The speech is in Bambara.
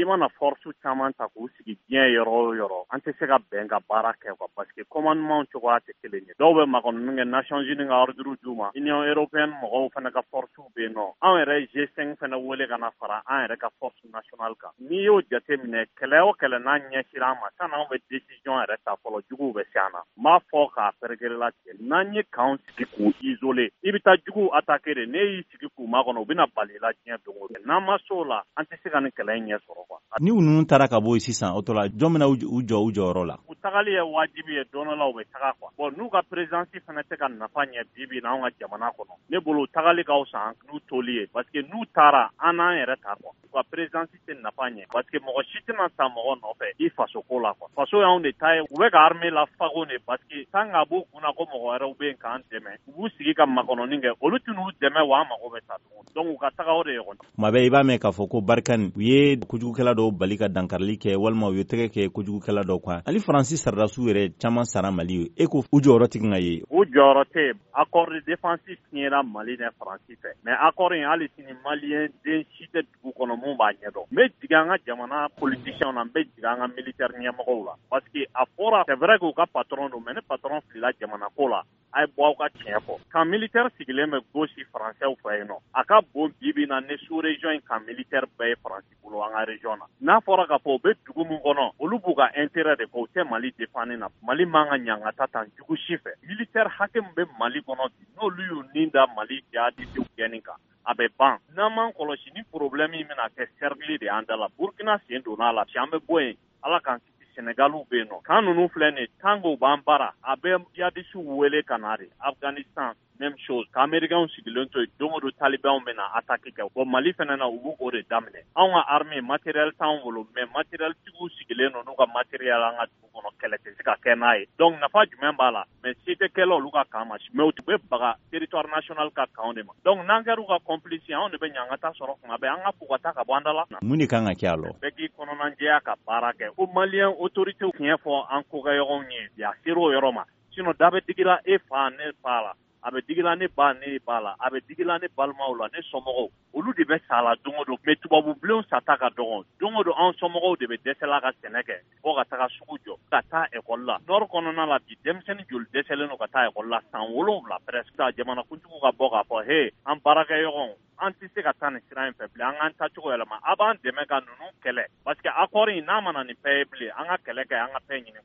mana force caman ta k'u sigi diɲɛ yɔrɔ o yɔrɔ an tɛ se ka bɛn ka baara kɛ quoi parce que commandement cogoya tɛ kelen ye dɔw bɛ makɔnɔnin kɛ Nations Unies ka ordre d'u ma Union européenne mɔgɔw fana ka force bɛ yen nɔ anw yɛrɛ G5 fana wele ka na fara an yɛrɛ ka force nationale kan n'i y'o jateminɛ kɛlɛ o kɛlɛ n'a ɲɛsira an ma sanni anw bɛ décision yɛrɛ ta fɔlɔ juguw bɛ se an na n b'a fɔ k'a pɛrɛgɛrɛla tigɛ n'an ye k'anw sigi k'u isoler i bɛ taa juguw attaquer de n'e y'i sigi k'u makɔnɔ u bɛna bali la diɲɛ don o don n'an ma se o la an tɛ se ka nin kɛlɛ in ɲɛ sɔrɔ quoi. Ni u ninnu taara ka bɔ yen sisan o tola jɔn bɛna u jɔ u jɔyɔrɔ la. U tagali ye wajibi ye don dɔ la u bɛ taga quoi bon n'u ka présidence fana tɛ ka nafa ɲɛ bi na anw ka jamana kɔnɔ ne bolo tagali ka fisa n'u toli ye parce que n'u taara an n'an yɛrɛ ta quoi u ka présidence tɛ nafa ɲɛ parce que mɔgɔ si tɛna ta mɔgɔ nɔfɛ i faso ko la quoi faso y'anw de ta ye u bɛ ka armée la fago de parce que tant que a b'u kunna ko mɔgɔ wɛrɛw bɛ yen k'an dɛmɛ u b'u sigi ka makɔnɔnin kɛ olu tɛ n'u dɛmɛ wa an mago bɛ ta donc u ka taga o de ye kɔnɔ. Tuma bɛɛ i b'a mɛn k'a fɔ ko Barikani u ye kojugukɛla dɔw bali ka dankarili kɛ walima u ye tɛgɛ kɛ kojugukɛla dɔw kan hali Faransi sardasiw yɛrɛ caman sara Mali ye e ko u jɔyɔrɔ tɛ ka ye. U jɔyɔrɔ tɛ accord de défense signera Mali ni Faransi fɛ mais accord in hali sini maliyɛn den si tɛ dugu kɔnɔ mun b'a ɲɛdɔn n bɛ jigin an ka jamana politiciens na n bɛ jigin an ka militaire ɲɛmɔgɔw la parce que a fɔra c'est vrai que u ka patron don mais ni patron filila jamana ko la a ye bɔ aw ka tiɲɛ fɔ kan militaire sigilen bɛ gauche français fɛ yen nɔ a ka bon bibi na ni sous région in kan militaire bɛɛ ye Faransi bolo an ka région na n'a fɔra k'a fɔ u bɛ dugu min kɔnɔ olu b'u ka intérêt de kɔ u tɛ Mali défendre na Mali man ka ɲanga ta tan jugu si fɛ militaire hakɛ min bɛ Mali kɔnɔ bi n'olu y'u nin da Mali jihadistes gɛnni kan a bɛ ban n'an m'an kɔlɔsi ni problème in bɛna kɛ cercle de an da la Burkina sen donna la an bɛ bɔ yen Ala k'an Sénégalou bɛ yen nɔ kan ninnu filɛ nin tant que u b'an baara a bɛ jihadistes wele ka na de Afghanistan même chose k'Américains sigilen to yen don o don Talibanw bɛna attaque kɛ bon Mali fana na u b'o o de daminɛ anw ka armée matériel t'anw bolo mais matériel tigiw sigilen don n'u ka matériel an ka dugu kɔnɔ kɛlɛ tɛ se ka kɛ n'a ye donc nafa jumɛn b'a la mais se tɛ kɛla olu ka kan ma mais u bɛ baga territoire national ka kan de ma donc n'an kɛra u ka complice anw de bɛ ɲangata sɔrɔ kuma bɛɛ an ka fugata ka bɔ an da la. Mun de kan ka kɛ a la. Bɛɛ k'i kɔnɔnajɛya ka baara kɛ ko maliyɛn autorité tiɲɛ fɔ an kokɛɲɔgɔnw ye bi a sera o yɔrɔ ma sinon da bɛ digila e fa ne fa la a bɛ digila ne ba ne ba la a bɛ digila ne balimaw la ne somɔgɔw olu de bɛ sa la don o don mais tubabubilenw sata ka dɔgɔn don o don an somɔgɔw de bɛ dɛsɛla ka sɛnɛ kɛ fɔ ka taga sugu jɔ ka taa ekɔli la nord kɔnɔna la bi denmisɛnnin joli dɛsɛlen don ka taa ekɔli la san 7 presque jamana kuntigi ka bɔ k'a fɔ he an baarakɛɲɔgɔnw an tɛ se ka taa nin sira in fɛ bilen an k'an tacogo yɛlɛma a b'an dɛmɛ ka ninnu kɛlɛ parce que accord in n'a mana nin bɛɛ ye bilen an ka kɛlɛ kɛ an ka fɛn ɲini